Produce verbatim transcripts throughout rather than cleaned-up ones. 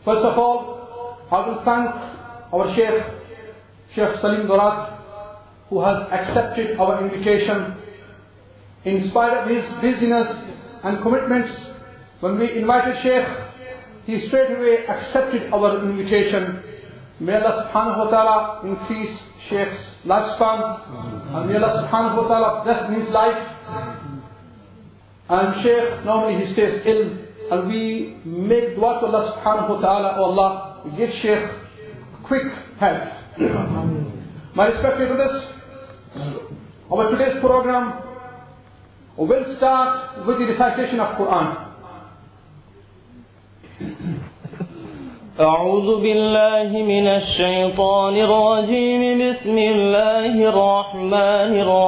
First of all, I will thank our Sheikh, Sheikh Salim Dorat, who has accepted our invitation. In spite of his busyness and commitments, when we invited Sheikh, he straight away accepted our invitation. May Allah subhanahu wa ta'ala increase Sheikh's lifespan, and may Allah subhanahu wa ta'ala bless his life. And Sheikh, normally he stays ill, and we make dua to Allah subhanahu wa ta'ala, oh Allah, give Sheikh quick health. My respected brothers, our today's program will start with the recitation of Quran. أعوذ بالله من الشيطان الرجيم بسم الله الرحمن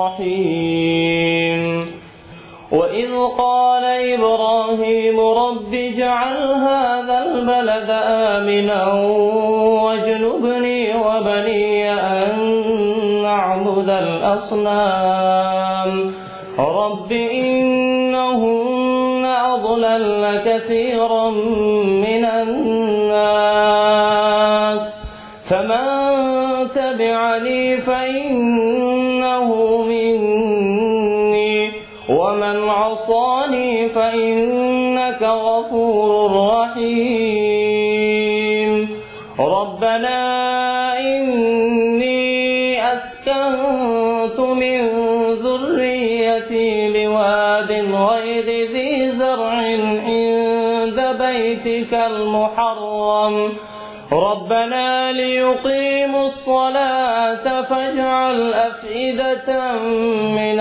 الرحيم وإذ قال إبراهيم رب اجعل هذا البلد آمنا واجنبني وبني أن نعبد الأصنام رب إنهن أضللن كثيرا من الناس فمن تبعني فإنه مني ومن عصاني فإنك غفور رحيم ربنا إني أسكنت من ذريتي بواد غير ذي زرع عند بيتك المحرم ربنا ليقيموا الصلاة فاجعل أفئدة من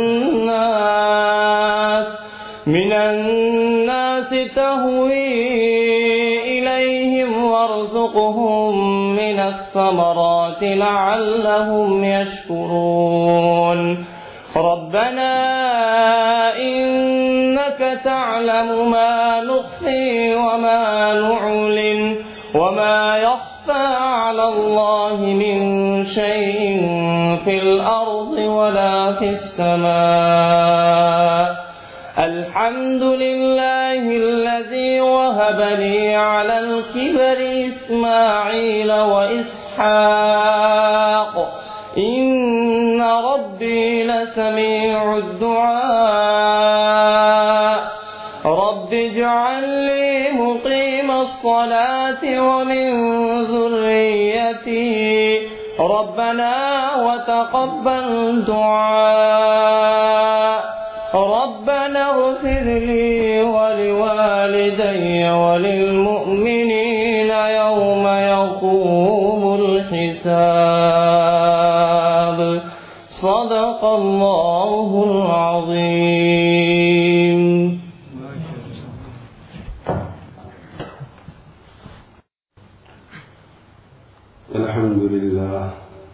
الناس من الناس تهوي إليهم وارزقهم من الثمرات لعلهم يشكرون ربنا إنك تعلم ما نخفي وما نعلن وما يخفى على الله من شيء في الأرض ولا في السماء الحمد لله الذي وهب لي على الكبر إسماعيل وإسحاق إن ربي لسميع الدعاء رب اجعل لي مقيم الصلاة ومن ذريتي ربنا وتقبل دعاء ربنا اغفر لي ولوالدي وللمؤمنين يوم يقوم الحساب صدق الله العظيم. الحمد لله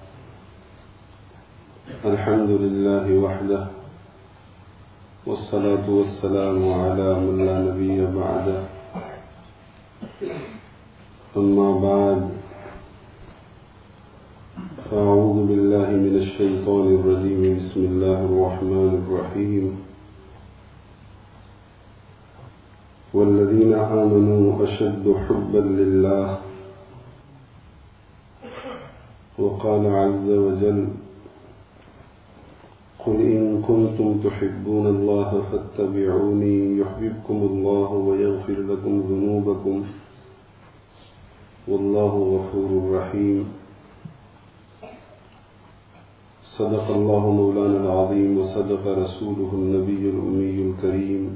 الحمد لله وحده والصلاة والسلام على من لا نبي بعده أما بعد فأعوذ بالله من الشيطان الرجيم بسم الله الرحمن الرحيم والذين آمنوا أشد حبا لله وقال عز وجل قل إن كنتم تحبون الله فاتبعوني يحببكم الله ويغفر لكم ذنوبكم والله غفور رحيم صدق الله مولانا العظيم وصدق رسوله النبي الأمي الكريم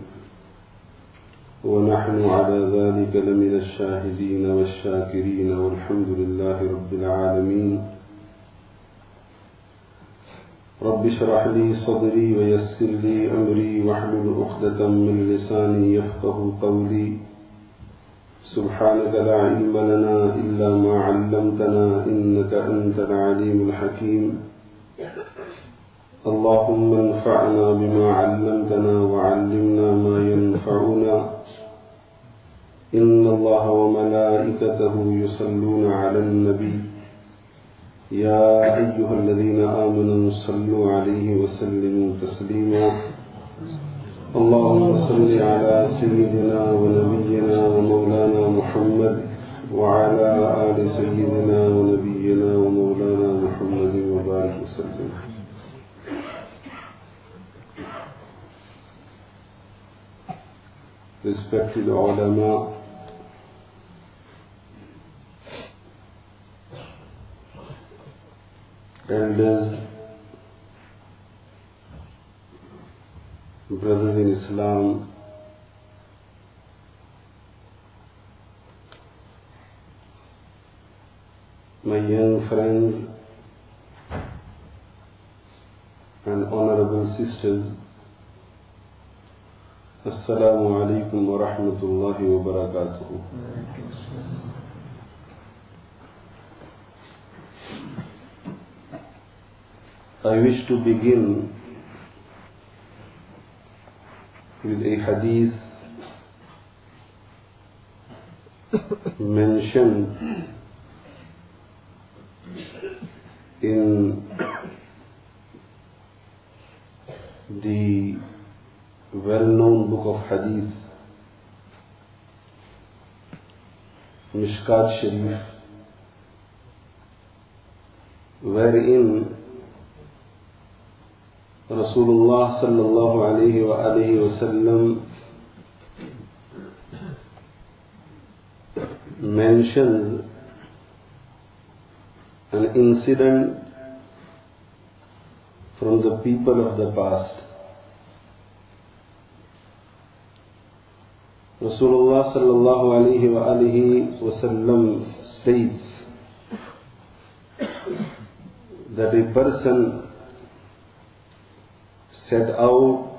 ونحن على ذلك لمن الشاهدين والشاكرين والحمد لله رب العالمين. رب اشرح لي صدري ويسر لي أمري واحلل عقدة من لساني يفقه قولي سبحانك لا علم لنا إلا ما علمتنا إنك أنت العليم الحكيم. اللهم انفعنا بما علمتنا وعلمنا ما ينفعنا إن الله وملائكته يصلون على النبي يا أيها الذين آمنوا صلوا عليه وسلموا تسليما. اللهم صل على سيدنا ونبينا ومولانا محمد وعلى آل سيدنا ونبينا ومولانا محمد وبارك وسلم. Respected ulama, elders, brothers in Islam, my young friends and honorable sisters, Assalamu alaikum wa rahmatullahi wa barakatuh. I wish to begin with a hadith mentioned in the well-known book of hadith, Mishkat Sharif, wherein Rasulullah sallallahu alayhi wa alayhi wa sallam mentions an incident from the people of the past. Rasulullah sallallahu alayhi wa alihi wa sallam states that a person set out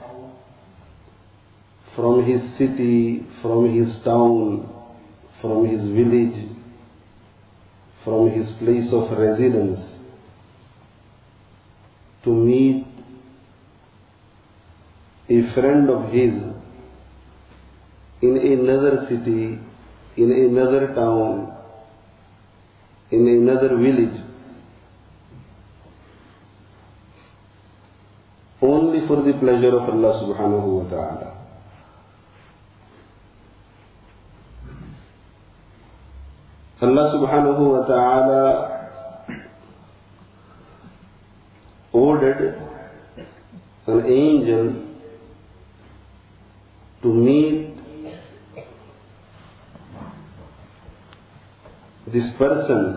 from his city, from his town, from his village, from his place of residence to meet a friend of his in another city, in another town, in another village, only for the pleasure of Allah subhanahu wa ta'ala. Allah subhanahu wa ta'ala ordered an angel to meet this person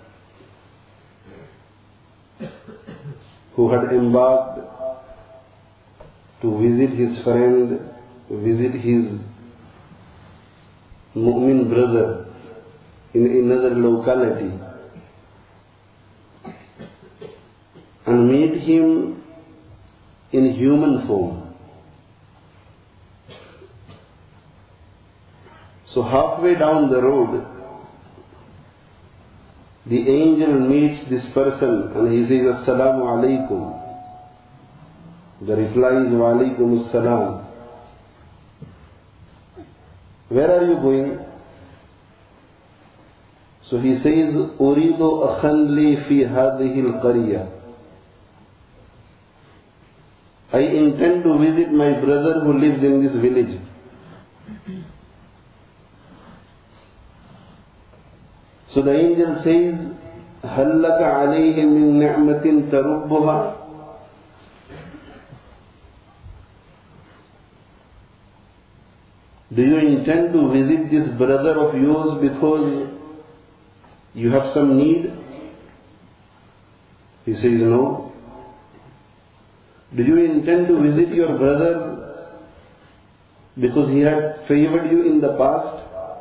who had embarked to visit his friend, visit his mu'min brother in another locality, and meet him in human form. So halfway down the road, the angel meets this person and he says, Assalamu alaikum. The reply is, Wa alaikum assalam. Where are you going? So he says, Uridu akhan li fi hadhihi al-qarya. I intend to visit my brother who lives in this village. So the angel says, هَلْ لَكَ عَلَيْهِ مِن نِعْمَةٍ تَرُبُّهَا. Do you intend to visit this brother of yours because you have some need? He says, no. Do you intend to visit your brother because he had favored you in the past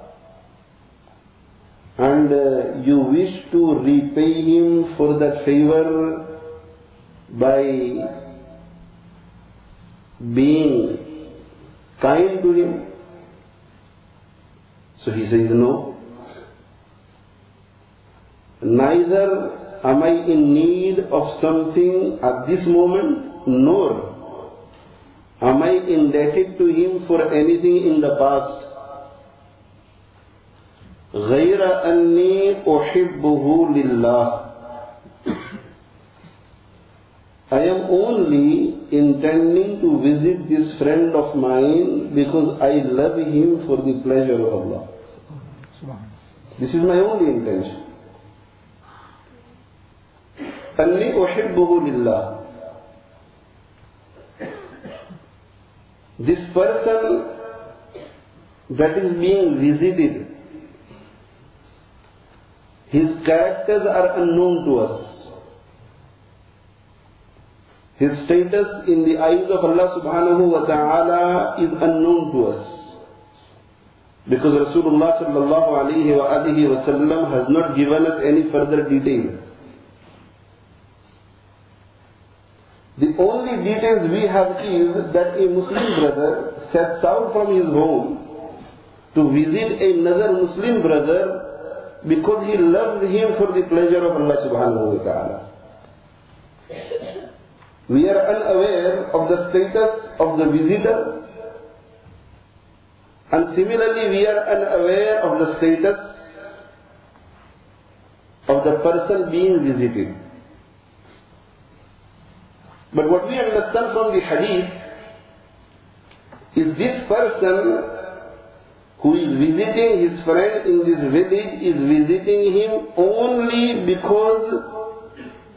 and uh, you wish to repay him for that favor by being kind to him? So he says, no. Neither am I in need of something at this moment, nor am I indebted to him for anything in the past. غَيْرَ أَنِّي أُحِبُّهُ لِلَّهِ. I am only intending to visit this friend of mine because I love him for the pleasure of Allah. This is my only intention. أني أحبه لله. This person that is being visited, his characters are unknown to us. His status in the eyes of Allah subhanahu wa ta'ala is unknown to us. Because Rasulullah sallallahu alayhi wa alihi wa sallam has not given us any further detail. The only details we have is that a Muslim brother sets out from his home to visit another Muslim brother because he loves him for the pleasure of Allah subhanahu wa ta'ala. We are unaware of the status of the visitor, and similarly we are unaware of the status of the person being visited. But what we understand from the hadith is this person who is visiting his friend in this village is visiting him only because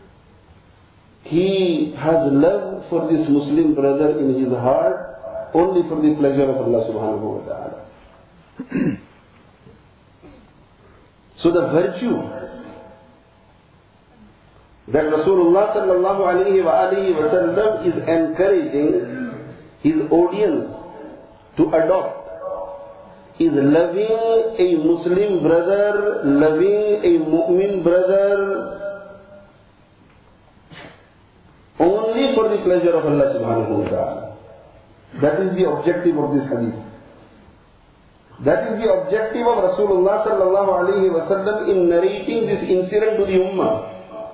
he has love for this Muslim brother in his heart, only for the pleasure of Allah subhanahu wa ta'ala. So the virtue that Rasulullah sallallahu alayhi wa alihi wa sallam is encouraging his audience to adopt is loving a Muslim brother, loving a mu'min brother only for the pleasure of Allah subhanahu wa ta'ala. That is the objective of this hadith. That is the objective of Rasulullah sallallahu alayhi wa sallam in narrating this incident to the ummah.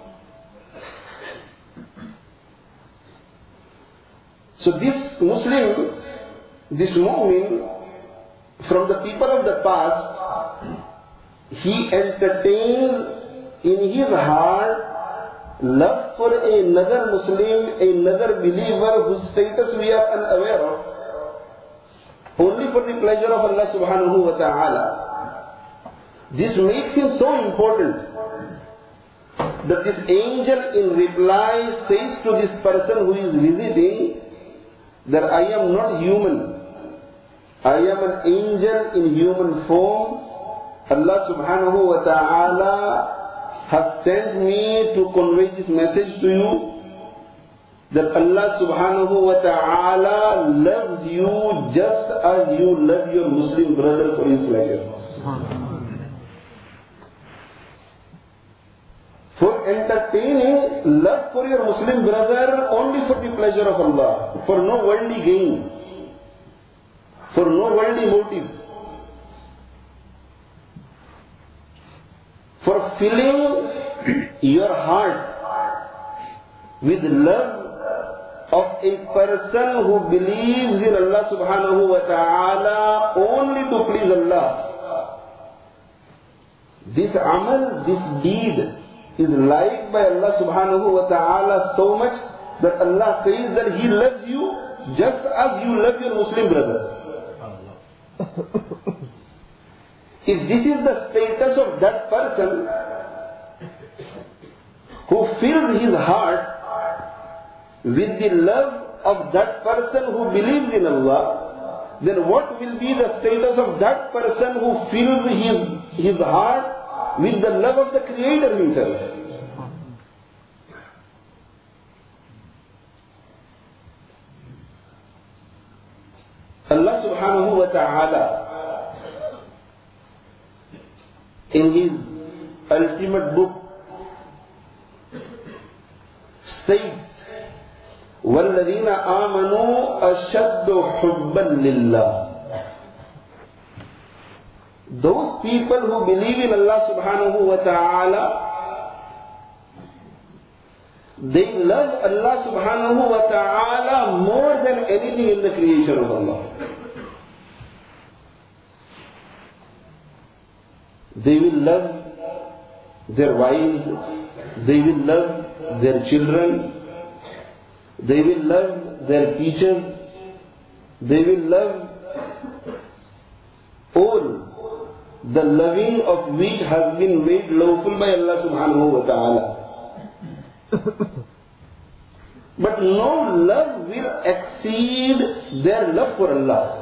So this Muslim, this mu'min, from the people of the past, he entertains in his heart love for another Muslim, another believer whose status we are unaware of, only for the pleasure of Allah subhanahu wa ta'ala. This makes him so important that this angel in reply says to this person who is visiting that I am not human. I am an angel in human form. Allah subhanahu wa ta'ala has sent me to convey this message to you, that Allah subhanahu wa ta'ala loves you just as you love your Muslim brother for his pleasure. For entertaining love for your Muslim brother only for the pleasure of Allah, for no worldly gain, for no worldly motive, for filling your heart with love of a person who believes in Allah subhanahu wa ta'ala only to please Allah. This amal, this deed is liked by Allah subhanahu wa ta'ala so much that Allah says that He loves you just as you love your Muslim brother. If this is the status of that person who fills his heart with the love of that person who believes in Allah, then what will be the status of that person who fills his, his heart with the love of the Creator Himself? Allah subhanahu wa ta'ala in His ultimate book states, وَالَّذِينَ آمَنُوا أَشَدُّ حُبًّا لِلَّهِ. Those people who believe in Allah subhanahu wa ta'ala, they love Allah subhanahu wa ta'ala more than anything in the creation of Allah. They will love their wives, they will love their children, they will love their teachers, they will love all the loving of which has been made lawful by Allah subhanahu wa ta'ala. But no love will exceed their love for Allah.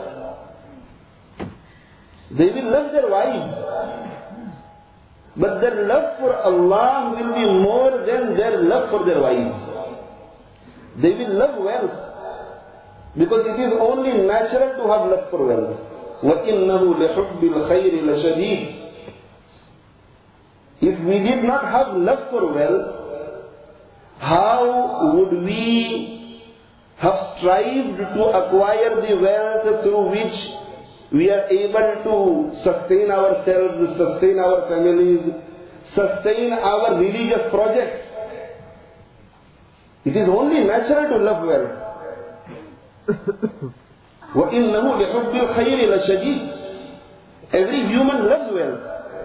They will love their wives, but their love for Allah will be more than their love for their wives. They will love wealth, because it is only natural to have love for wealth. وَإِنَّهُ لِحُبِّ الْخَيْرِ لَشَدِيدٌ. If we did not have love for wealth, how would we have strived to acquire the wealth through which we are able to sustain ourselves, sustain our families, sustain our religious projects? It is only natural to love wealth. وَإِنَّهُ لِحُبِّ الْخَيْرِ لَشَدِيدٌ. Every human loves wealth.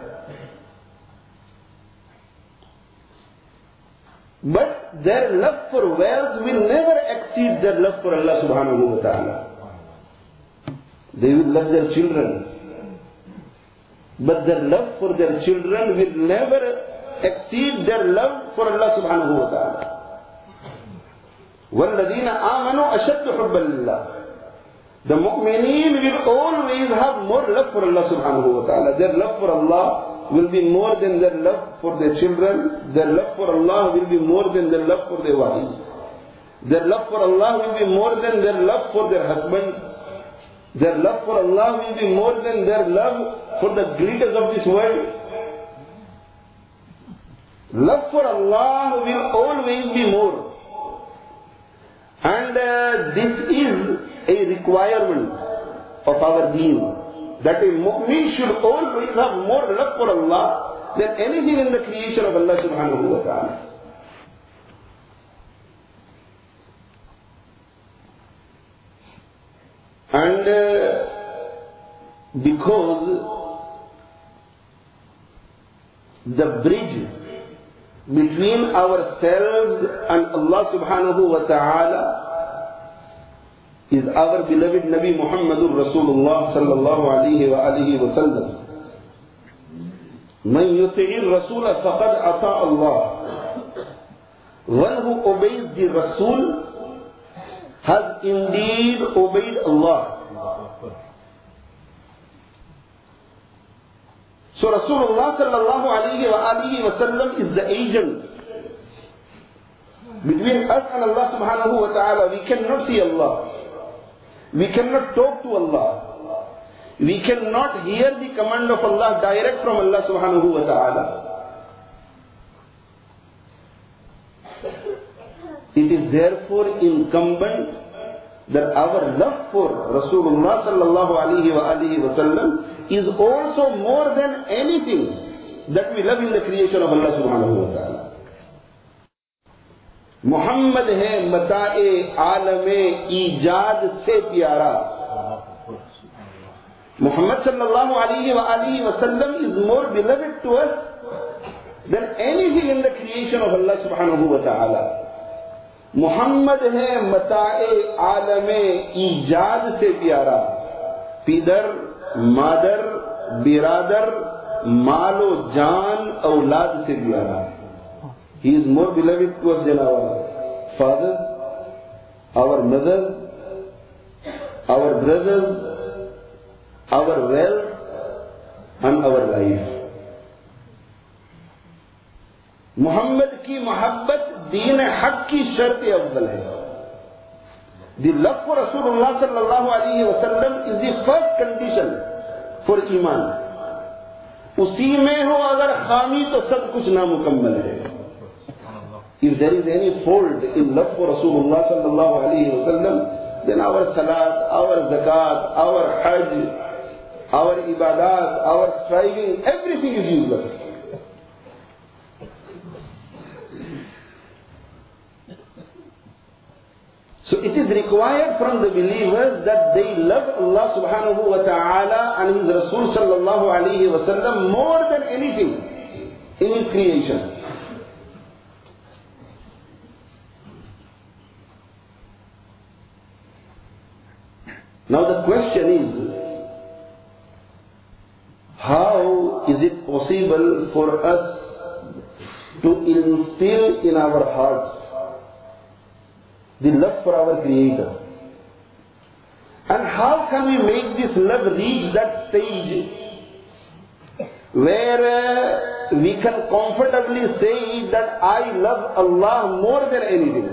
But their love for wealth will never exceed their love for Allah subhanahu wa ta'ala. They will love their children, but their love for their children will never exceed their love for Allah subhanahu wa ta'ala. وَالَّذِينَ آمَنُوا أَشَدُّ حُبًّا لِلَّهِ. The mu'mineen will always have more love for Allah subhanahu wa ta'ala. Their love for Allah will be more than their love for their children. Their love for Allah will be more than their love for their wives. Their love for Allah will be more than their love for their husbands. Their love for Allah will be more than their love for the greeters of this world. Love for Allah will always be more. And uh, this is a requirement of our deen, that a mu'min should always have more love for Allah than anything in the creation of Allah subhanahu wa ta'ala. And uh, because the bridge between ourselves and Allah subhanahu wa ta'ala is our beloved Nabi Muhammadur Rasulullah sallallahu alayhi wa alihi wa sallam. Man yuti'ir Rasula faqad ata Allah. One who obeys the Rasul has indeed obeyed Allah. So Rasulullah sallallahu alayhi wa alihi wa sallam is the agent between us and Allah subhanahu wa ta'ala. We cannot see Allah. We cannot talk to Allah. We cannot hear the command of Allah direct from Allah subhanahu wa ta'ala. It is therefore incumbent that our love for Rasulullah sallallahu alayhi wa alihi wa sallam is also more than anything that we love in the creation of Allah subhanahu wa ta'ala. Muhammad hai matae alame ijad se pyara. Muhammad sallallahu alayhi wa alihi wa sallam is more beloved to us than anything in the creation of Allah subhanahu wa ta'ala. Muhammad hai matae alame ijad se pyara. Pidar, mother, biradar, malo, jaan, aulad se pyara. He is more beloved to us than our fathers, our mothers, our brothers, our wealth, and our life. Muhammad ki muhabbat deen haq ki shart awwal hai. The love for Rasulullah sallallahu alayhi wa sallam is the first condition for iman. Usi mein ho agar khami to sab kuch namukammal hai. If there is any fault in love for Rasulullah sallallahu alayhi wa sallam, then our salat, our zakat, our hajj, our ibadat, our striving, everything is useless. So it is required from the believers that they love Allah subhanahu wa ta'ala and His Rasul sallallahu alayhi wa sallam more than anything in His creation. Now the question is, how is it possible for us to instill in our hearts the love for our Creator? And how can we make this love reach that stage where uh, we can comfortably say that I love Allah more than anything?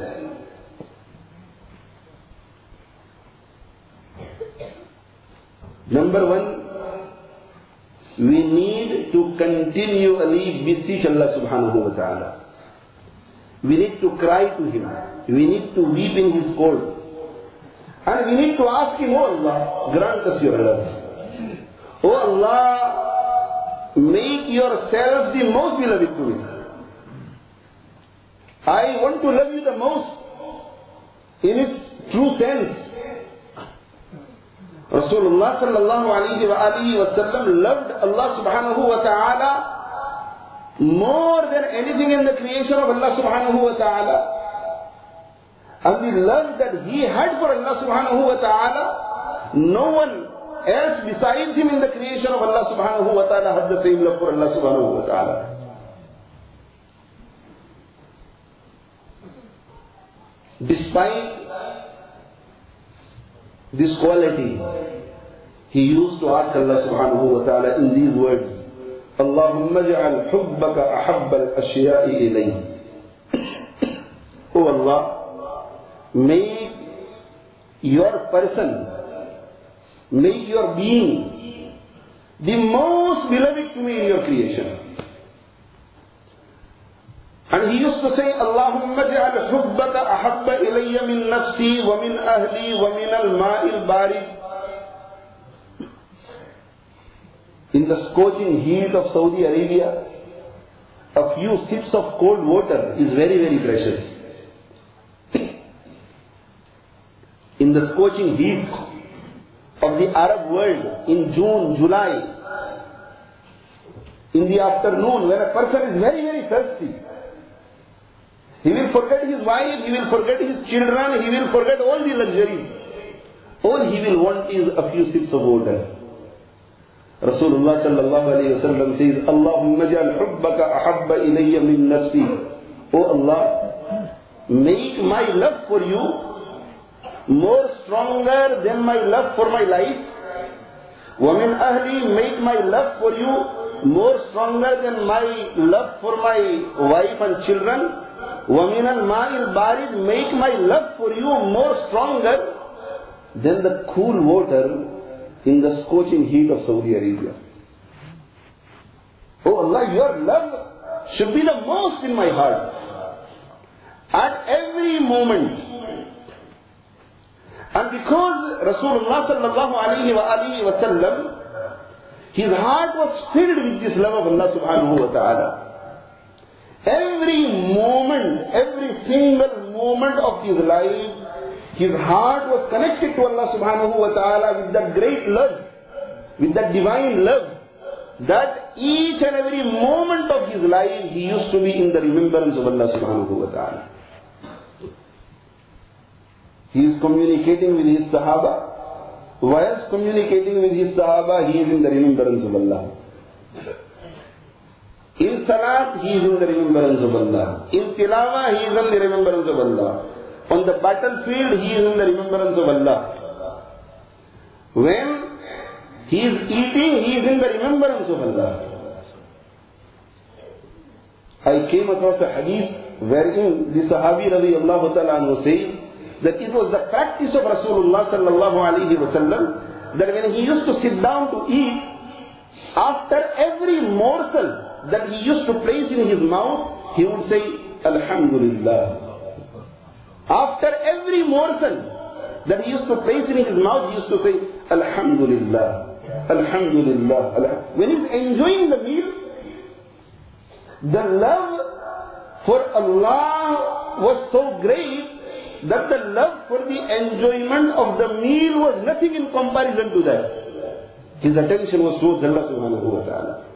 Number one, we need to continually beseech Allah subhanahu wa ta'ala. We need to cry to Him. We need to weep in His court. And we need to ask Him, Oh Allah, grant us your love. Oh Allah, make yourself the most beloved to me. I want to love you the most in its true sense. Rasulullah sallallahu alayhi wa alihi wa sallam loved Allah subhanahu wa ta'ala more than anything in the creation of Allah subhanahu wa ta'ala. And the love that he had for Allah subhanahu wa ta'ala, no one else besides him in the creation of Allah subhanahu wa ta'ala had the same love for Allah subhanahu wa ta'ala. Despite this quality, he used to ask Allah subhanahu wa ta'ala in these words, Allahumma ja'al hubbaka ahabba al-ashya'i ilayhi. Oh Allah, make your person, make your being the most beloved to me in your creation. And he used to say, Allahumma ja'al hubbaka ahabba ilayya min nafsi wa min ahli wa min al-ma'il barid. In the scorching heat of Saudi Arabia, a few sips of cold water is very, very precious. In the scorching heat of the Arab world in June, July, in the afternoon when a person is very, very thirsty, he will forget his wife, he will forget his children, he will forget all the luxuries. All he will want is a few sips of water. Rasulullah sallallahu alayhi wa sallam says, Allahumma ja'al hubbaka ahabba ilayya min nafsi. Oh Allah, make my love for you more stronger than my love for my life. وَمِنْ أَهْلِي, make my love for you more stronger than my love for my wife and children. وَمِنَ الْمَاءِ الْبَارِدِ, make my love for you more stronger than the cool water in the scorching heat of Saudi Arabia. Oh Allah, your love should be the most in my heart. At every moment. And because Rasulullah sallallahu alayhi wa alihi wa sallam, his heart was filled with this love of Allah subhanahu wa ta'ala. Every moment, every single moment of his life, his heart was connected to Allah subhanahu wa ta'ala with that great love, with that divine love, that each and every moment of his life he used to be in the remembrance of Allah subhanahu wa ta'ala. He is communicating with his Sahaba. Whilst communicating with his Sahaba, he is in the remembrance of Allah. In Salat, he is in the remembrance of Allah. In Tilawah, he is in the remembrance of Allah. On the battlefield, he is in the remembrance of Allah. When he is eating, he is in the remembrance of Allah. I came across a hadith wherein the Sahabi radiyallahu ta'ala anhu says that it was the practice of Rasulullah sallallahu alayhi wa sallam that when he used to sit down to eat, after every morsel that he used to place in his mouth, he would say, Alhamdulillah. After every morsel that he used to place in his mouth, he used to say, Alhamdulillah, Alhamdulillah. When he's enjoying the meal, the love for Allah was so great that the love for the enjoyment of the meal was nothing in comparison to that. His attention was towards Allah subhanahu wa ta'ala.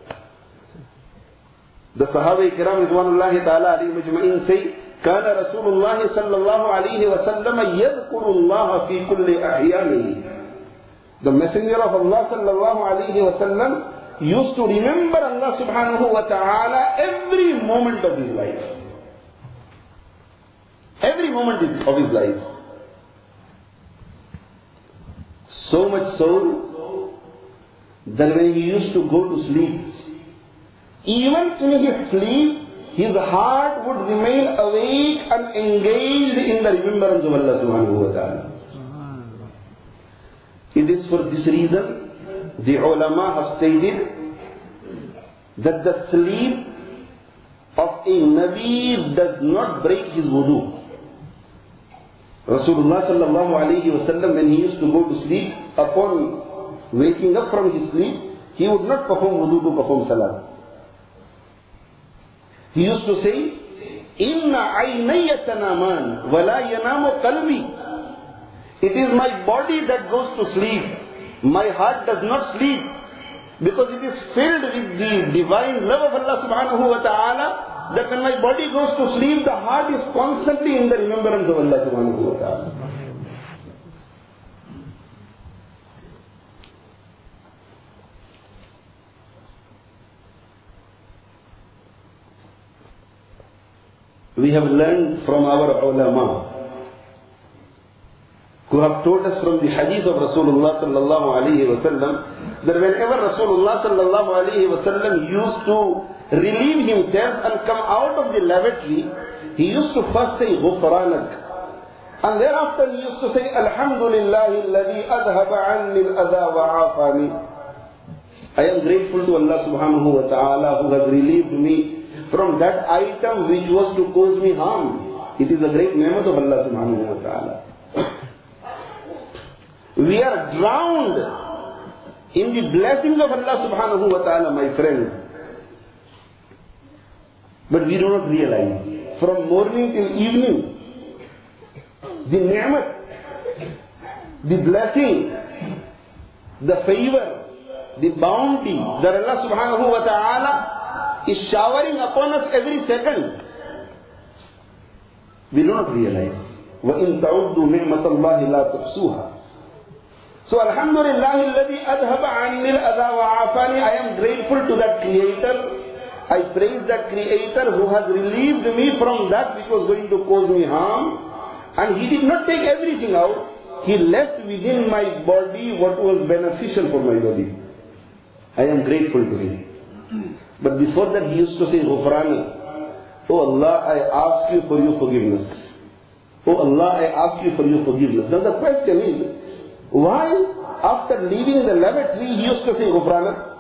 The Sahaba Ikram Ridwanullahi ta'ala alayhi majma'in say, كان رسول الله صلى الله عليه وسلم يذكر الله في كل أحيانه. The Messenger of Allah صلى الله عليه وسلم used to remember Allah subhanahu wa ta'ala every moment of his life. Every moment of his life. So much so that when he used to go to sleep, even in his sleep, his heart would remain awake and engaged in the remembrance of Allah subhanahu wa ta'ala. It is for this reason the ulama have stated that the sleep of a Nabi does not break his wudu. Rasulullah sallallahu alayhi wa sallam, when he used to go to sleep, upon waking up from his sleep, he would not perform wudu to perform salat. He used to say, Inna aynaya tanaman wala yanamu qalbi. It is my body that goes to sleep. My heart does not sleep. Because it is filled with the divine love of Allah subhanahu wa ta'ala, that when my body goes to sleep, the heart is constantly in the remembrance of Allah subhanahu wa ta'ala. We have learned from our ulama, who have told us from the hadith of Rasulullah sallallahu alayhi wa sallam, that whenever Rasulullah sallallahu alayhi wa sallam used to relieve himself and come out of the lavatory, he used to first say, Ghufranak. And thereafter he used to say, Alhamdulillahi alladhi adhaba anni al-adha wa afani. I am grateful to Allah subhanahu wa ta'ala who has relieved me from that item which was to cause me harm. It is a great ni'mat of Allah subhanahu wa ta'ala. We are drowned in the blessings of Allah subhanahu wa ta'ala, my friends. But we do not realize. From morning till evening, the ni'mat, the blessing, the favor, the bounty that Allah subhanahu wa ta'ala is showering upon us every second, we do not realize. وَإِن تَعُدُّوا نِعْمَةَ اللَّهِ لَا تُحْصُوهَا. So Alhamdulillah alladhi adhaba anni al-adha wa afani. I am grateful to that Creator. I praise that Creator who has relieved me from that which was going to cause me harm. And He did not take everything out. He left within my body what was beneficial for my body. I am grateful to Him. But before that He used to say, Ghufrani, Oh Allah, I ask you for your forgiveness. Oh Allah, I ask you for your forgiveness. Now the question is, why after leaving the lavatory he used to say Ghufranak?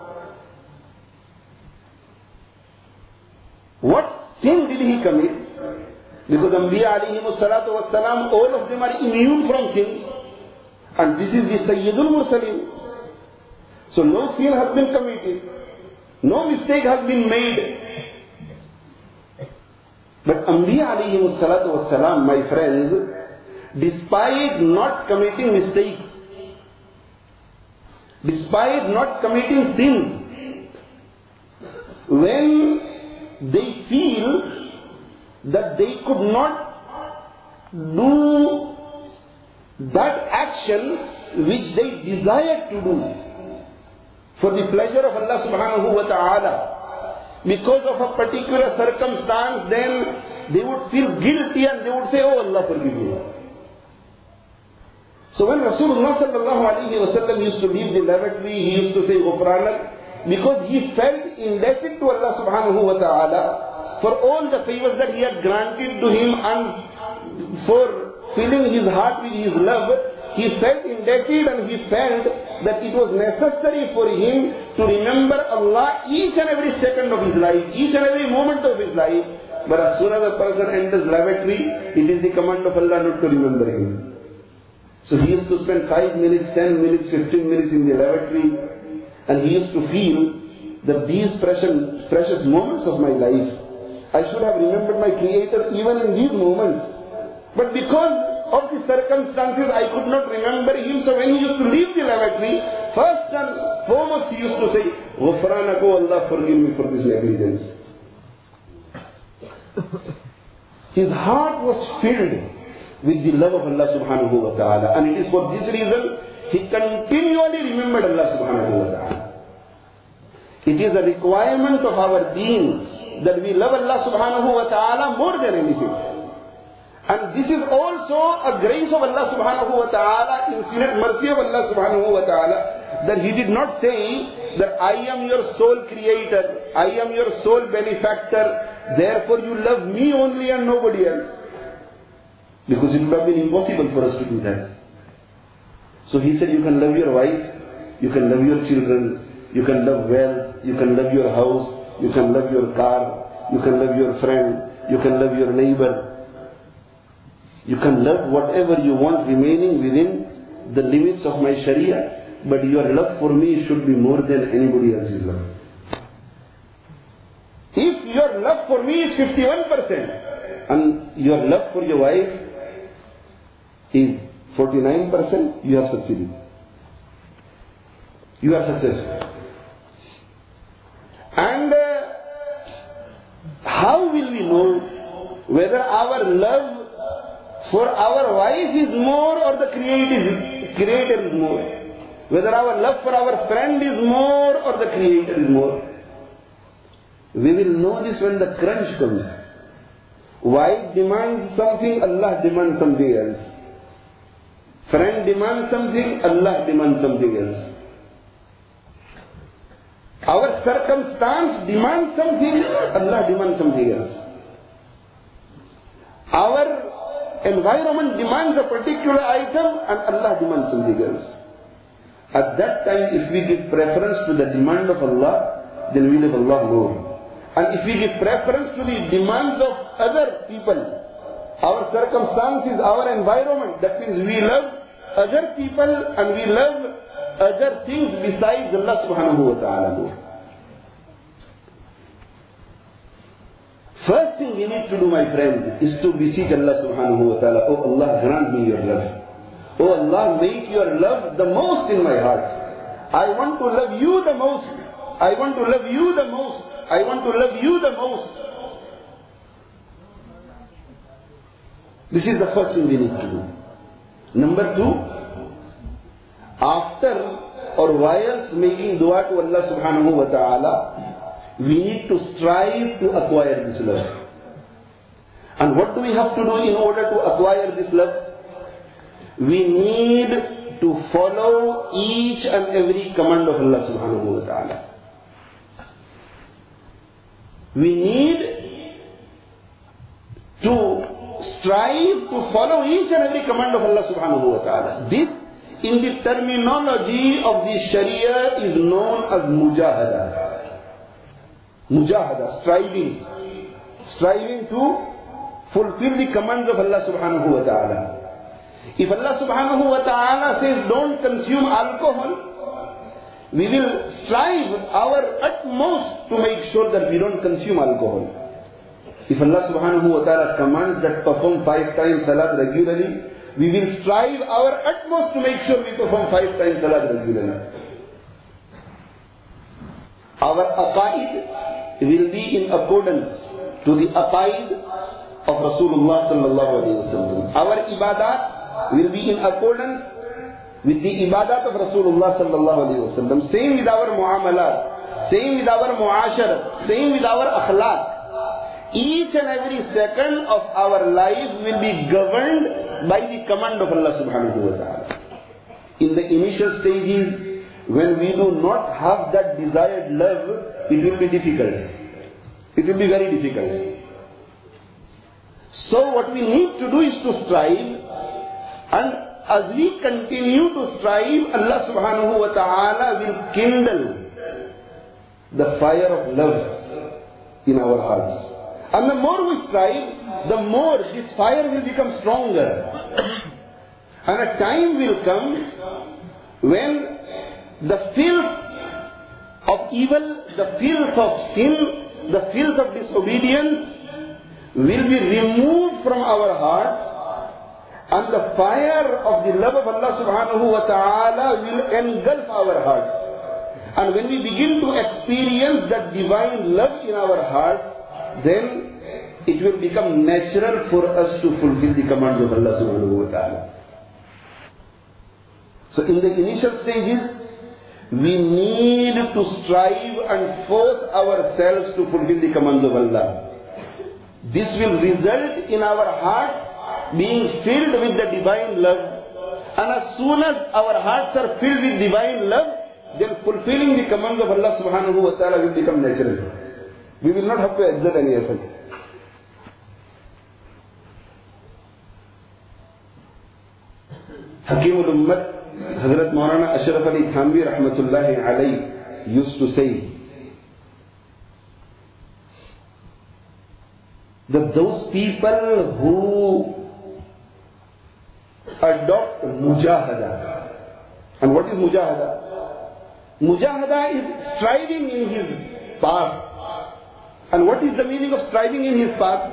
What sin did he commit? Because Anbiya alayhimu salatu was salam, all of them are immune from sins. And this is the Sayyidul Mursaleen. So no sin has been committed. No mistake has been made. But Anbiya alayhimu salatu was salam, my friends, despite not committing mistakes, despite not committing sins, when they feel that they could not do that action which they desired to do for the pleasure of Allah subhanahu wa ta'ala, because of a particular circumstance, then they would feel guilty and they would say, Oh Allah, forgive me. So when Rasulullah sallallahu alayhi wa sallam used to leave the lavatory, he used to say Ghufranak, because he felt indebted to Allah subhanahu wa ta'ala for all the favors that He had granted to him, and for filling his heart with His love, he felt indebted and he felt that it was necessary for him to remember Allah each and every second of his life, each and every moment of his life. But as soon as a person enters lavatory, it is the command of Allah not to remember him. So he used to spend five minutes, ten minutes, fifteen minutes in the lavatory, and he used to feel that these precious, precious moments of my life, I should have remembered my Creator even in these moments. But because of the circumstances, I could not remember Him. So when he used to leave the lavatory, first and foremost he used to say, Ghufranak, oh Allah, forgive me for this negligence. His heart was filled with the love of Allah subhanahu wa ta'ala. And it is for this reason he continually remembered Allah subhanahu wa ta'ala. It is a requirement of our deen that we love Allah subhanahu wa ta'ala more than anything. And this is also a grace of Allah subhanahu wa ta'ala, infinite mercy of Allah subhanahu wa ta'ala, that He did not say that I am your sole creator, I am your sole benefactor, therefore you love me only and nobody else. Because it would have been impossible for us to do that. So He said you can love your wife, you can love your children, you can love wealth, you can love your house, you can love your car, you can love your friend, you can love your neighbor. You can love whatever you want remaining within the limits of my Sharia, but your love for me should be more than anybody else's love. If your love for me is fifty-one percent and your love for your wife is forty-nine percent, you have succeeded. You are successful. And uh, how will we know whether our love for our wife is more or the creator, creator is more? Whether our love for our friend is more or the creator is more? We will know this when the crunch comes. Wife demands something, Allah demands something else. Friend demands something, Allah demands something else. Our circumstance demands something, Allah demands something else. Our environment demands a particular item and Allah demands something else. At that time, if we give preference to the demand of Allah, then we love Allah more. And if we give preference to the demands of other people, our circumstances, our environment, that means we love other people and we love other things besides Allah subhanahu wa ta'ala more. First thing we need to do, my friends, is to beseech Allah subhanahu wa ta'ala, oh Allah, grant me your love. Oh Allah, make your love the most in my heart. I want to love you the most. I want to love you the most. I want to love you the most. This is the first thing we need to do. Number two, after or whilst making dua to Allah subhanahu wa ta'ala, we need to strive to acquire this love. And what do we have to do in order to acquire this love? We need to follow each and every command of Allah subhanahu wa ta'ala. We need to strive to follow each and every command of Allah subhanahu wa ta'ala. This, in the terminology of the Sharia, is known as mujahada. Mujahada, striving. Striving to fulfill the commands of Allah subhanahu wa ta'ala. If Allah subhanahu wa ta'ala says don't consume alcohol, we will strive our utmost to make sure that we don't consume alcohol. If Allah subhanahu wa ta'ala commands that perform five times salat regularly, we will strive our utmost to make sure we perform five times salat regularly. Our aqaid will be in accordance to the aqaid of Rasulullah sallallahu alayhi wa sallam. Our ibadat will be in accordance with the ibadat of Rasulullah sallallahu alayhi wa sallam. Same with our muamalat, same with our muashara, same with our akhlaq. Each and every second of our life will be governed by the command of Allah subhanahu wa ta'ala. In the initial stages, when we do not have that desired love, it will be difficult. It will be very difficult. So what we need to do is to strive, and as we continue to strive, Allah subhanahu wa ta'ala will kindle the fire of love in our hearts. And the more we strive, the more this fire will become stronger. And a time will come when the filth of evil, the filth of sin, the filth of disobedience will be removed from our hearts, and the fire of the love of Allah subhanahu wa ta'ala will engulf our hearts. And when we begin to experience that divine love in our hearts, then it will become natural for us to fulfill the commands of Allah subhanahu wa ta'ala. So in the initial stages, we need to strive and force ourselves to fulfill the commands of Allah. This will result in our hearts being filled with the divine love. And as soon as our hearts are filled with divine love, then fulfilling the commands of Allah subhanahu wa ta'ala will become natural. We will not have to exert any effort. Hakim al-Ummat, Hazrat Maulana Ashraf Ali Thanvi rahmatullahi alayhi used to say that those people who adopt mujahada. And what is mujahada? Mujahada is striving in his path. And what is the meaning of striving in his path?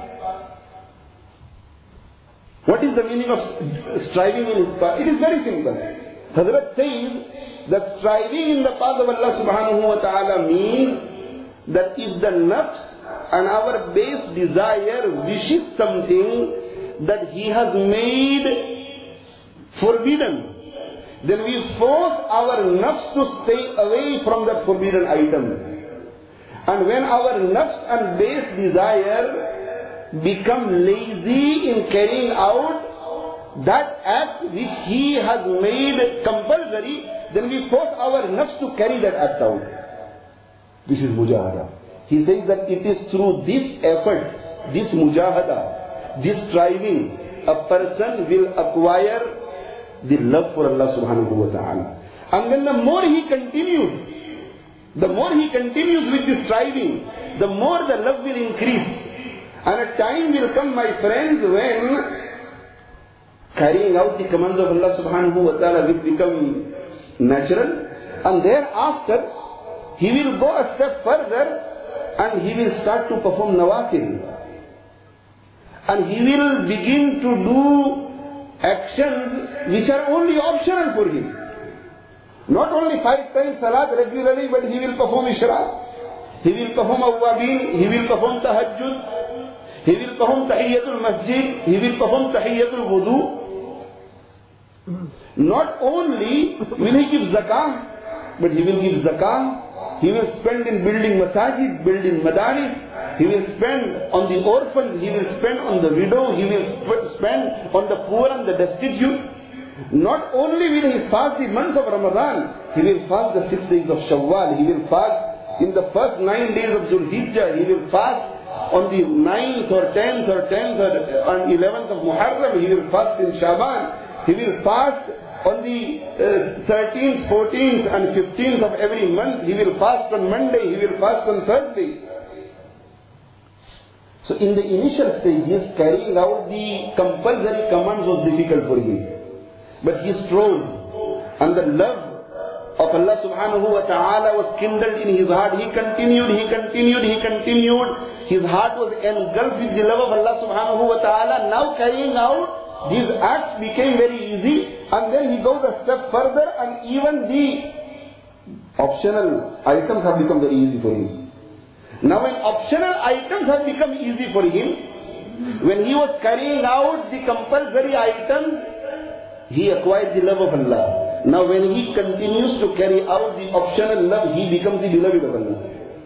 What is the meaning of striving in his path? It is very simple. Hazrat says that striving in the path of Allah subhanahu wa ta'ala means that if the nafs and our base desire wishes something that he has made forbidden, then we force our nafs to stay away from that forbidden item. And when our nafs and base desire become lazy in carrying out that act which he has made compulsory, then we force our nafs to carry that act out. This is mujahada. He says that it is through this effort, this mujahada, this striving, a person will acquire the love for Allah subhanahu wa ta'ala. And then the more he continues, the more he continues with this striving, the more the love will increase. And a time will come, my friends, when carrying out the commands of Allah subhanahu wa ta'ala will become natural. And thereafter, he will go a step further and he will start to perform nawafil. And he will begin to do actions which are only optional for him. Not only five times salat regularly, but he will perform ishraq, he will perform awwabin, he will perform tahajjud, he will perform tahiyyatul masjid, he will perform tahiyyatul wudu. Not only will he give zakah, but he will give zakah, he will spend in building masajid, building madaris, he will spend on the orphans, he will spend on the widow, he will sp- spend on the poor and the destitute. Not only will he fast the month of Ramadan, he will fast the six days of Shawwal, he will fast in the first nine days of Dhul Hijjah, he will fast on the ninth or tenth or tenth or eleventh of Muharram, he will fast in Shaban, he will fast on the uh, thirteenth, fourteenth and fifteenth of every month, he will fast on Monday, he will fast on Thursday. So in the initial stages, carrying out the compulsory commands was difficult for him. But he strove, and the love of Allah subhanahu wa ta'ala was kindled in his heart. He continued, he continued, he continued. His heart was engulfed with the love of Allah subhanahu wa ta'ala. Now carrying out these acts became very easy, and then he goes a step further, and even the optional items have become very easy for him. Now when optional items have become easy for him, when he was carrying out the compulsory items, he acquired the love of Allah. Now when he continues to carry out the optional love, he becomes the beloved of Allah.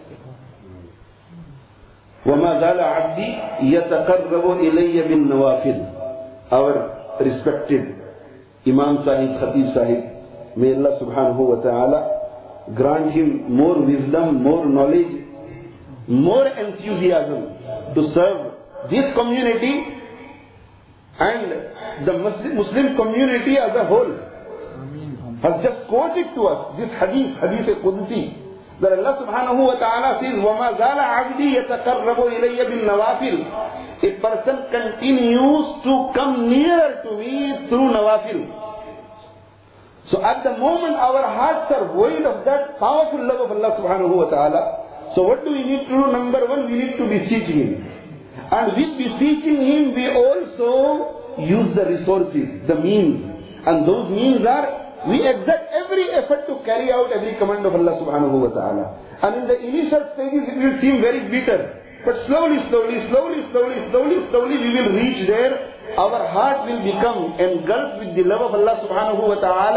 وَمَا زَالَ عَبْدِي يَتَقَرَّبُ إِلَيَّ بِالنَّوَافِلِ. Our respected Imam Sahib, Khatib Sahib, may Allah subhanahu wa ta'ala grant him more wisdom, more knowledge, more enthusiasm to serve this community and the Muslim, Muslim community as a whole. Has just quoted to us this hadith, hadith Qudsi, that Allah subhanahu wa ta'ala says, وَمَا زَالَ عَبْدِي يَتَقَرَّبُ إِلَيَّ بِالنَّوَافِلِ. A person continues to come nearer to me through nawafil. So at the moment our hearts are void of that powerful love of Allah subhanahu wa ta'ala. So what do we need to do? Number one, we need to beseech Him. And with beseeching Him, we also use the resources, the means. And those means are, we exert every effort to carry out every command of Allah subhanahu wa ta'ala. And in the initial stages, it will seem very bitter. But slowly, slowly, slowly, slowly, slowly, slowly, we will reach there. Our heart will become engulfed with the love of Allah subhanahu wa ta'ala.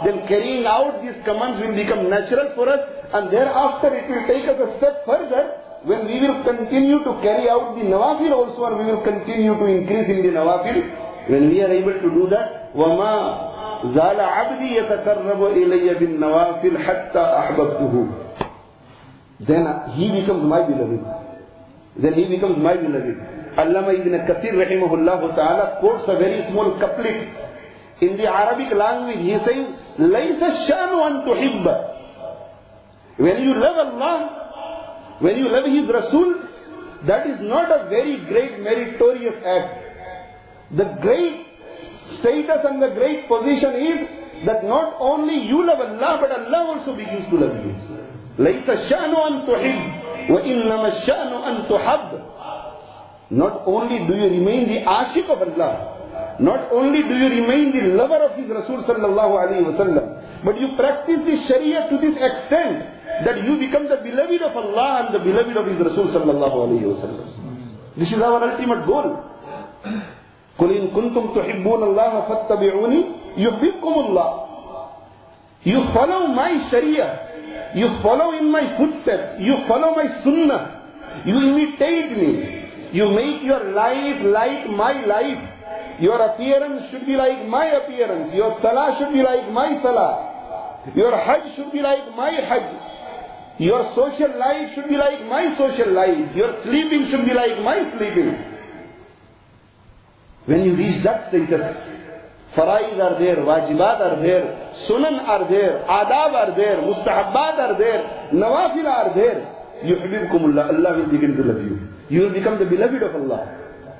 then carrying out these commands will become natural for us, and thereafter it will take us a step further when we will continue to carry out the nawafil also, and we will continue to increase in the nawafil. When we are able to do that, وَمَا زَالَ عَبْدِي يَتَقَرَّبُ إِلَيَّ بِالنَّوَافِلِ حَتَّى أَحْبَبْتُهُ. Then he becomes my beloved. Then he becomes my beloved. Allama ibn Kathir rahimahullah ta'ala quotes a very small couplet. In the Arabic language, he says, لَيْسَ الشَّأْنُ أَن تُحِبَّ. When you love Allah, when you love His Rasul, that is not a very great meritorious act. The great status and the great position is that not only you love Allah, but Allah also begins to love you. لَيْسَ الشَّأْنُ أَن تُحِبَّ وَإِنَّمَا الشَّأْنُ أَن تُحَبَّ. Not only do you remain the ashik of Allah, not only do you remain the lover of His Rasul sallallahu alayhi wa sallam, but you practice the Sharia to this extent that you become the beloved of Allah and the beloved of His Rasul sallallahu alayhi wa sallam. This is our ultimate goal. قُلْ إِن كُنْتُمْ تُحِبُّونَ اللَّهَ فَاتَّبِعُونِي يُحْبِبْكُمُ اللَّهُ. You follow my Sharia, you follow in my footsteps, you follow my sunnah, you imitate me. You make your life like my life. Your appearance should be like my appearance. Your salah should be like my salah. Your hajj should be like my hajj. Your social life should be like my social life. Your sleeping should be like my sleeping. When you reach that status, faraiz are there, wajibat are there, sunan are there, adab are there, mustahabbat are there, nawafil are there. Yuhbibkumullah, Allah will begin to love you. You will become the beloved of Allah.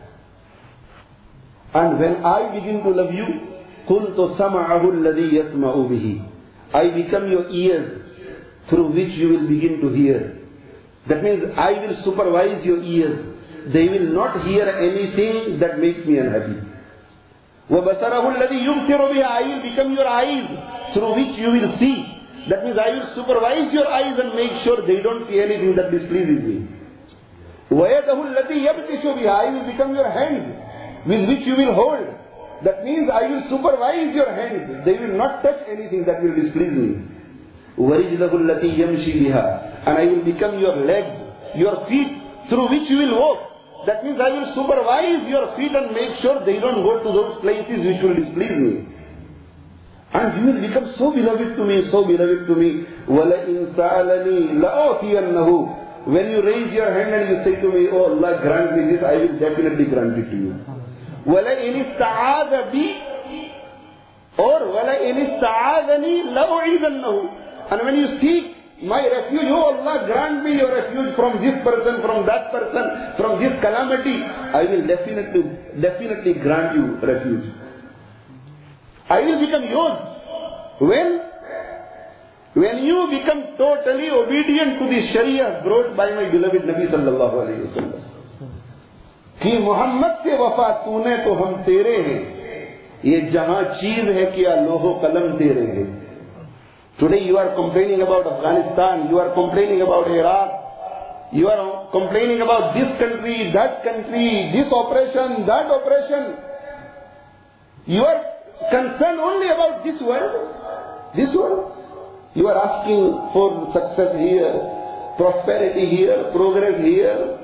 And when I begin to love you, كُنْتُ سَمَعَهُ الَّذِي يَسْمَعُ بِهِ. I become your ears through which you will begin to hear. That means I will supervise your ears. They will not hear anything that makes me unhappy. وَبَصَرَهُ الَّذِي يُبْصِرُ بِهِ. I will become your eyes through which you will see. That means I will supervise your eyes and make sure they don't see anything that displeases me. وَيَدَهُ الَّذِي يَبْتِشُ بِهَا. I will become your hand with which you will hold. That means I will supervise your hands. They will not touch anything that will displease me. وَرِجْلَهُ الَّتِي يَمْشِي بِهَا. And I will become your legs, your feet through which you will walk. That means I will supervise your feet and make sure they don't go to those places which will displease me. And you will become so beloved to me, so beloved to me. وَلَئِن سَأَلَنِي لَأُعْطِيَنَّهُ. When you raise your hand and you say to me, oh Allah, grant me this, I will definitely grant it to you. وَلَئِنِ اسْتَعَاذَ بِي. Or وَلَئِنِ اسْتَعَاذَنِي لَأُعِيذَنَّهُ. And when you seek my refuge, oh Allah, grant me your refuge from this person, from that person, from this calamity, I will definitely, definitely grant you refuge. I will become yours. When? When you become totally obedient to the Sharia brought by my beloved Nabi sallallahu alayhi wa sallam. कि मोहम्मद से वफा तूने तो हम तेरे हैं, ये जहां चीज है क्या लोहो कलम तेरे हैं. Today you are complaining about Afghanistan, you are complaining about Iraq, you are complaining about this country, that country, this operation, that operation. You are concerned only about this world. This world. You are asking for success here, prosperity here, progress here.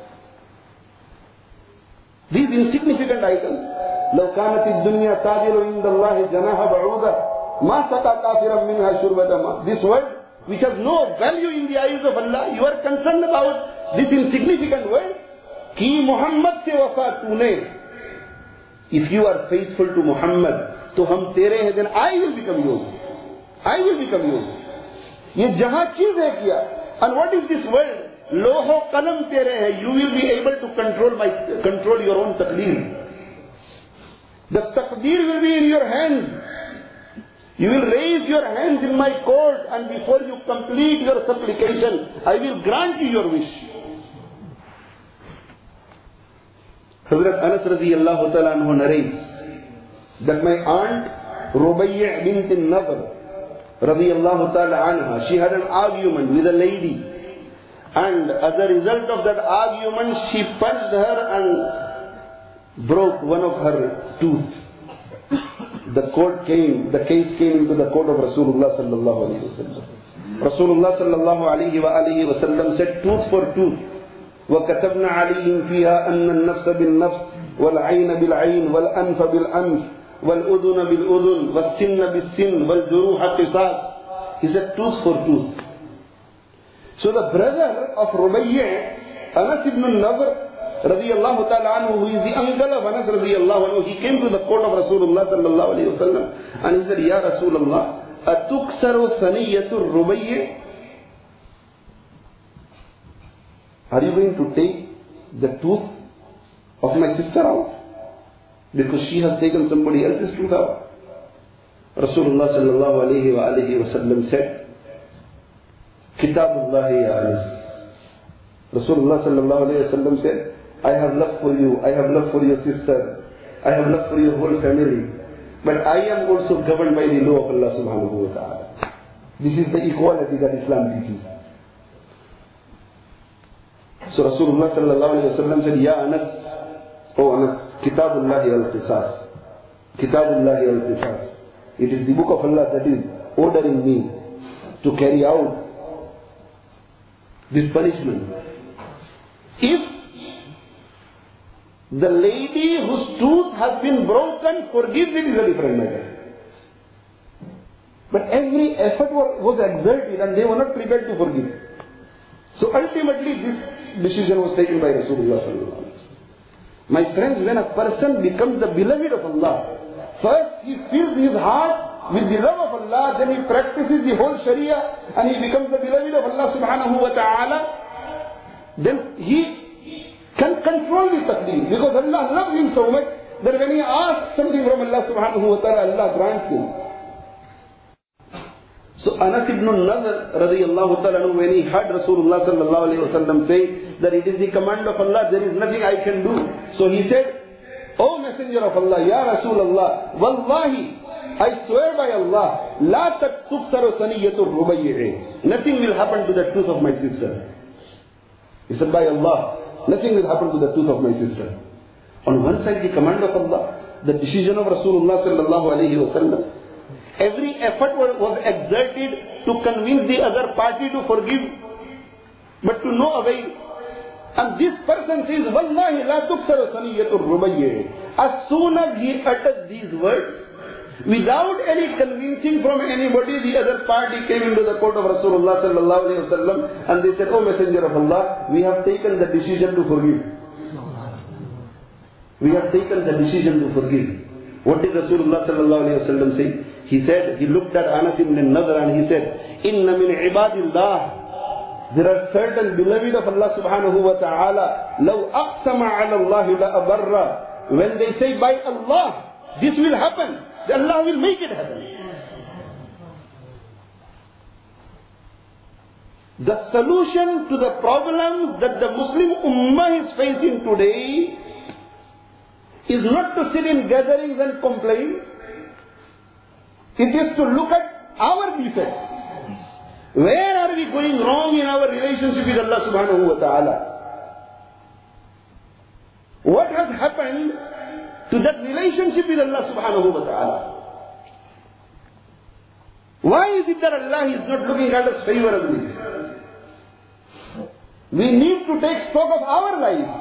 These insignificant items. لو كانت الدنيا تاجر عند الله جناح بعوضة ما سقى كافرا منها شربة ماء. This world, which has no value in the eyes of Allah, you are concerned about this insignificant world. कि मोहम्मद से वफा तूने. If you are faithful to Muhammad, तो हम तेरे हैं, then I will become yours. I will become yours. ये जहां चीज है क्या? And what is this world? लोहो कलम तेरे हैं. You will be able to control my control your own taqdeer. The taqdeer will be in your hands. You will raise your hands in my court, and before you complete your supplication, I will grant you your wish. Hazrat Anas radiyallahu ta'ala anhu narrates that my aunt Rubayya bint al-Nadr radiyallahu ta'ala anha, she had an argument with a lady, and as a result of that argument she punched her and broke one of her tooth. the court came, the case came into the court of Rasulullah sallallahu alaihi wasallam. Rasulullah sallallahu alaihi wa alihi wasallam said, tooth for tooth. وَكَتَبْنَا عَلَيْهِمْ فِيهَا أَنَّ النَّفْسَ بِالنَّفْسِ وَالْعَيْنَ بِالْعَيْنِ وَالْأَنْفَ بِالْأَنْفِ وَالْأُذُنَ بِالْأُذُنِ وَالسِّنَّ بِالسِّنِّ وَالْجُرُوحَ قِصَاص. He said, tooth for tooth. So the brother of Rubayy, Anas ibn al-Nadr radiyallahu ta'ala anhu, who is the uncle of Anas radiyallahu anhu, he came to the court of Rasulullah sallallahu alayhi wa sallam and he said, Ya Rasulullah, atuksaru saniyatur Rubayy? Are you going to take the tooth of my sister out? Because she has taken somebody else's tooth out. Rasulullah sallallahu alayhi wa alayhi wa sallam said, Kitabullahi ya Anas. Rasulullah sallallahu alayhi wa sallam said, I have love for you, I have love for your sister, I have love for your whole family. But I am also governed by the law of Allah subhanahu wa ta'ala. This is the equality that Islam teaches. So Rasulullah sallallahu alayhi wa sallam said, Ya Anas, O Anas, Kitabullahi al-Qisas. Kitabullahi al-Qisas. It is the book of Allah that is ordering me to carry out this punishment. If the lady whose tooth has been broken forgives, it is a different matter. But every effort was exerted and they were not prepared to forgive. So ultimately this decision was taken by Rasulullah sallallahu alaihi wasallam. My friends, when a person becomes the beloved of Allah, first he fills his heart with the love of Allah, then he practices the whole Sharia and he becomes the beloved of Allah subhanahu wa ta'ala, then he can control the taqdeer, because Allah loves him so much that when he asks something from Allah subhanahu wa ta'ala, Allah grants him. So Anas ibn al-Nadr radiyallahu ta'ala, when he heard Rasulullah sallallahu alayhi wa sallam say that it is the command of Allah, there is nothing I can do. So he said, O Messenger of Allah, Ya Rasulullah, Wallahi, I swear by Allah, La tuksaru saniyatur Rubayy. Nothing will happen to the tooth of my sister. He said, by Allah, nothing will happen to the tooth of my sister. On one side, the command of Allah, the decision of Rasulullah sallallahu alayhi wa sallam. Every effort was exerted to convince the other party to forgive, but to no avail. And this person says, Wallahi la tuksaru saniyatur Rubayy. As soon as he uttered these words, without any convincing from anybody, the other party came into the court of Rasulullah sallallahu alayhi wa sallam and they said, O Messenger of Allah, we have taken the decision to forgive. We have taken the decision to forgive. What did Rasulullah sallallahu alayhi wa sallam say? He said, he looked at Anas ibn al-Nadr and he said, Inna min ibadillah, there are certain beloved of Allah subhanahu wa ta'ala, law aqsama ala Allah la abarra. When they say by Allah, this will happen, Allah will make it happen. The solution to the problems that the Muslim Ummah is facing today is not to sit in gatherings and complain. It is to look at our defects. Where are we going wrong in our relationship with Allah subhanahu wa ta'ala? What has happened to that relationship with Allah subhanahu wa ta'ala? Why is it that Allah is not looking at us favorably? We need to take stock of our lives.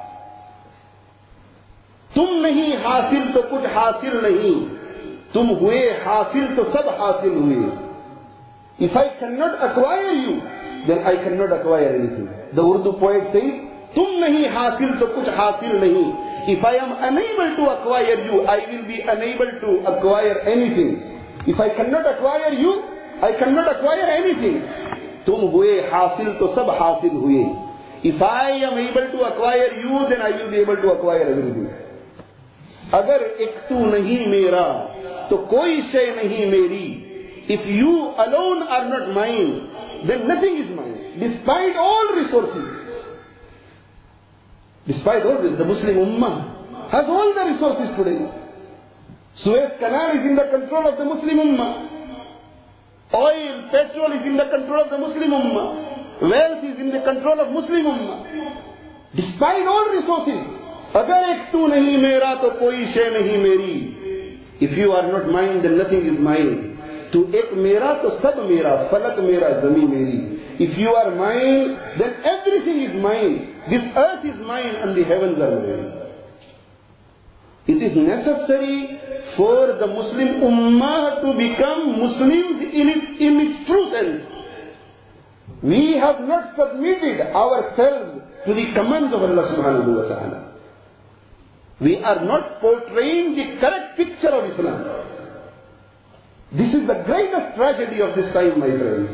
तुम नहीं हासिल तो कुछ हासिल नहीं, तुम हुए हासिल तो सब हासिल हुए. If I cannot acquire you, then I cannot acquire anything. The Urdu poet says, तुम नहीं हासिल तो कुछ हासिल नहीं. If I am unable to acquire you, I will be unable to acquire anything. If I cannot acquire you, I cannot acquire anything. तुम हुए हासिल तो सब हासिल हुए. If I am able to acquire you, then I will be able to acquire everything. अगर एक तू नहीं मेरा तो कोई शय नहीं मेरी. If you alone are not mine, then nothing is mine, despite all resources. Despite all this, the Muslim Ummah has all the resources today. Suez Canal is in the control of the Muslim Ummah. Oil, petrol is in the control of the Muslim Ummah. Wealth is in the control of Muslim Ummah. Despite all resources, अगर एक तू नहीं मेरा तो कोई शय नहीं मेरी. If you are not mine, then nothing is mine. Tu ek mera to sab mera, falak mera, zami meri. If you are mine, then everything is mine. This earth is mine and the heavens are mine. It is necessary for the Muslim Ummah to become Muslims in its, in its true sense. We have not submitted ourselves to the commands of Allah subhanahu wa ta'ala. We are not portraying the correct picture of Islam. This is the greatest tragedy of this time, my friends.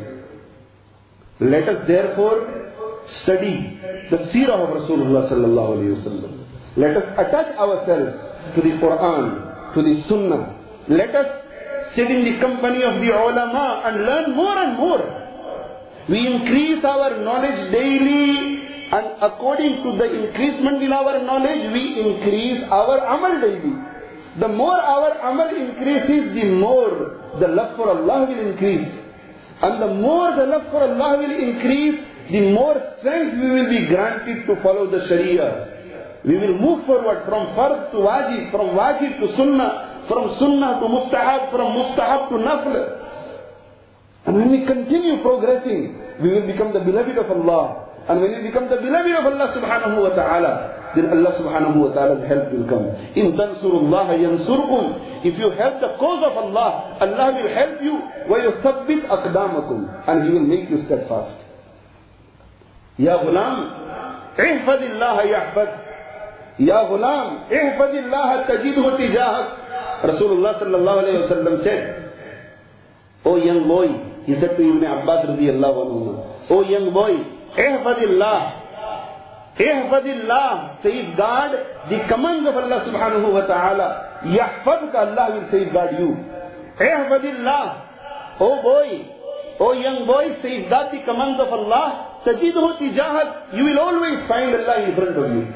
Let us therefore study the seerah of Rasulullah sallallahu alayhi wa sallam. Let us attach ourselves to the Quran, to the Sunnah. Let us sit in the company of the ulama and learn more and more. We increase our knowledge daily, and according to the increasement in our knowledge, we increase our amal daily. The more our amal increases, the more the love for Allah will increase. And the more the love for Allah will increase, the more strength we will be granted to follow the Sharia. We will move forward from fard to wajib, from wajib to sunnah, from sunnah to mustahab, from mustahab to nafl. And when we continue progressing, we will become the beloved of Allah. And when we become the beloved of Allah subhanahu wa ta'ala, then Allah subhanahu wa ta'ala's help will come. In tansurullaha yansurkum. If you help the cause of Allah, Allah will help you. Wa yuthabbit aqdamakum. And He will make you steadfast. Ya ghulam, ihfadillaha yahfad. Ya ghulam, ihfadillaha tajidhu tijahak. Rasulullah sallallahu alayhi wa sallam said, O young boy, he said to Ibn Abbas radiyallahu anhu, O young boy, ihfadillah. Ihfadillah, safeguard the commands of Allah subhanahu wa ta'ala. Yahfadka, Allah will safeguard you. Ihfadillah, oh boy, oh young boy, safeguard the commands of Allah. Tajidhu tijahat, you will always find Allah in front of you.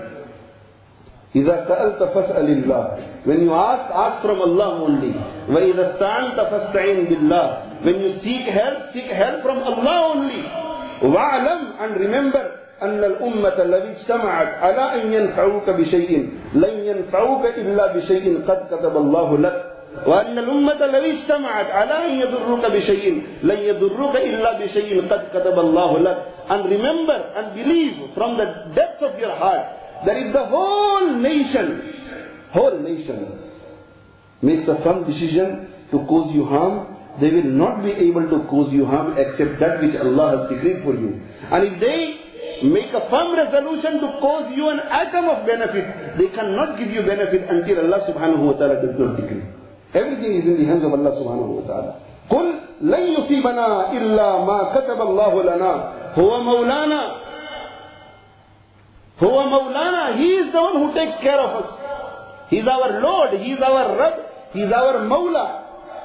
إذا سألت فاسأل الله. When you ask, ask from Allah only. وإذا استعنت فاستعن بالله. When you seek help, seek help from Allah only. وَعْلَمْ, and remember, أن الأمة الذي اجتمعت على أن ينفعوك بشيء لن ينفعوك إلا بشيء قد كتب الله لك وأن الأمة الذي اجتمعت على أن يضروك بشيء لن يضروك إلا بشيء قد كتب الله لك. And remember and believe from the depth of your heart that if the whole nation, whole nation makes a firm decision to cause you harm, they will not be able to cause you harm except that which Allah has decreed for you. And if they make a firm resolution to cause you an atom of benefit, they cannot give you benefit until Allah subhanahu wa ta'ala does not decree. Everything is in the hands of Allah subhanahu wa ta'ala. قُلْ لَنْ يُصِيبَنَا إِلَّا مَا كَتَبَ اللَّهُ لَنَا هُوَ مَوْلَانَا هُوَ مَوْلَانَا. He is the one who takes care of us. He is our Lord. He is our Rabb. He is our Mawla.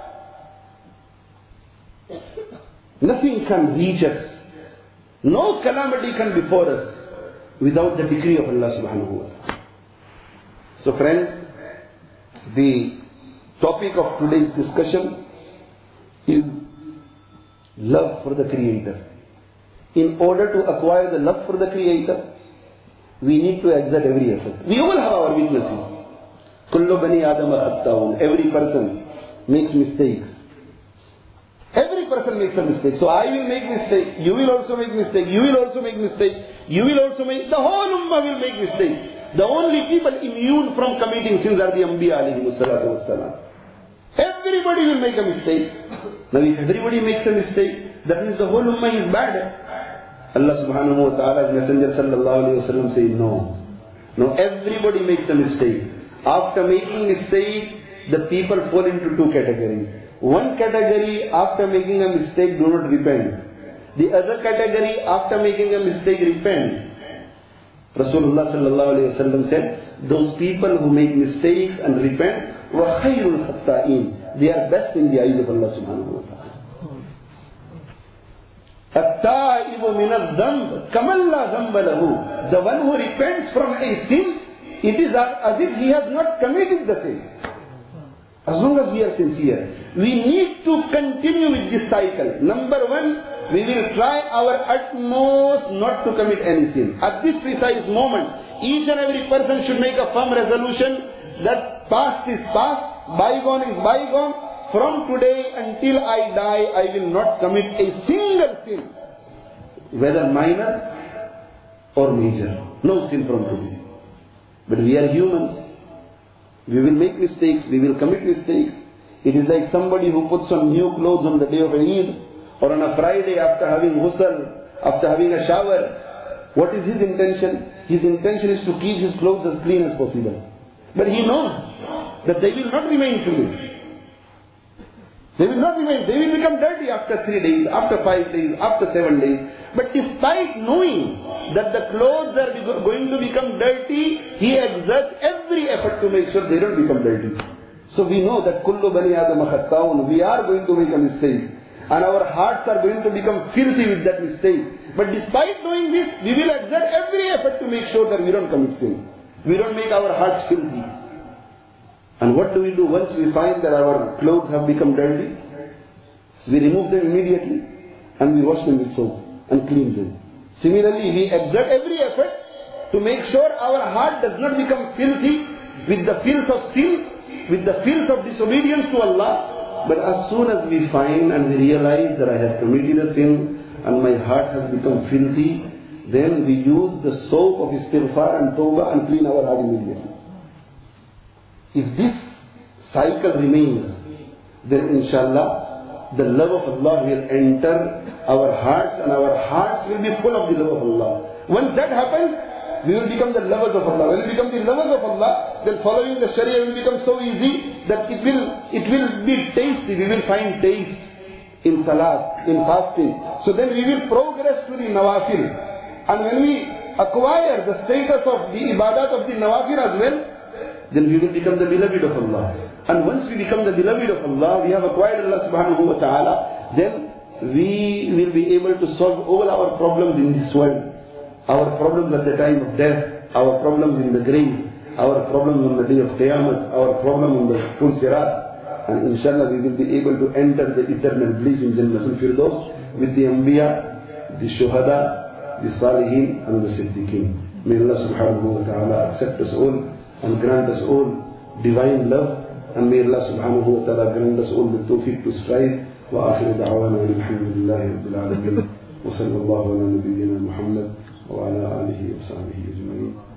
Nothing can reach us. No calamity can befall us without the decree of Allah subhanahu wa ta'ala. So friends, the topic of today's discussion is love for the Creator. In order to acquire the love for the Creator, we need to exert every effort. We all have our weaknesses. Kullu bani Adam khatta'un. Every person makes mistakes. Every person makes a mistake. So I will make mistake. You will also make mistake. You will also make mistake. You will also make... The whole ummah will make mistake. The only people immune from committing sins are the Anbiya alayhi salatu wassalam. Everybody will make a mistake. Now if everybody makes a mistake, that means the whole ummah is bad. Allah subhanahu wa ta'ala's messenger sallallahu alayhi wa sallam says no. No, everybody makes a mistake. After making mistake, the people fall into two categories. One category, after making a mistake, do not repent. The other category, after making a mistake, repent. Rasulullah sallallahu alayhi wa sallam said, those people who make mistakes and repent, وَخَيْرُ الْخَطَّائِينَ. They are best in the eyes of Allah subhanahu wa ta'ala. التائب من الذنب كمن لا ذنب له. The one who repents from a sin, it is as if he has not committed the sin. As long as we are sincere, we need to continue with this cycle. Number one, we will try our utmost not to commit any sin. At this precise moment, each and every person should make a firm resolution that past is past, bygone is bygone. From today until I die, I will not commit a single sin, whether minor or major. No sin from today. But we are humans. We will make mistakes, we will commit mistakes. It is like somebody who puts on new clothes on the day of Eid or on a Friday after having ghusl, after having a shower. What is his intention? His intention is to keep his clothes as clean as possible. But he knows that they will not remain clean. They will not remain. They will become dirty after three days, after five days, after seven days. But despite knowing that the clothes are going to become dirty, he exerts every effort to make sure they don't become dirty. So we know that kullu bani adam khatta'un, we are going to make a mistake. And our hearts are going to become filthy with that mistake. But despite knowing this, we will exert every effort to make sure that we don't commit sin. We don't make our hearts filthy. And what do we do once we find that our clothes have become dirty? We remove them immediately and we wash them with soap and clean them. Similarly, we exert every effort to make sure our heart does not become filthy with the filth of sin, with the filth of disobedience to Allah. But as soon as we find and we realize that I have committed a sin and my heart has become filthy, then we use the soap of istighfar and tawbah and clean our heart immediately. If this cycle remains, then inshallah, the love of Allah will enter our hearts and our hearts will be full of the love of Allah. Once that happens, we will become the lovers of Allah. When we become the lovers of Allah, then following the Sharia will become so easy that it will, it will be tasty. We will find taste in salat, in fasting. So then we will progress to the nawafil. And when we acquire the status of the ibadat of the nawafil as well, then we will become the beloved of Allah. And once we become the beloved of Allah, we have acquired Allah subhanahu wa ta'ala, then we will be able to solve all our problems in this world. Our problems at the time of death, our problems in the grave, our problems on the day of Qiyamah, our problem on the full sirat. And inshallah we will be able to enter the eternal bliss in Jannatul Firdaus with the Anbiya, the Shuhada, the Salihin and the Siddiqeen. May Allah subhanahu wa ta'ala accept us all and grant us all divine love. And may Allah subhanahu wa ta'ala grant us all the tawfiq to strive. Wa akhiru da'wana alhamdulillahi rabbil alamin. Wa sallallahu ala nabiyyina Muhammad wa ala alihi wa sahbihi ajma'in.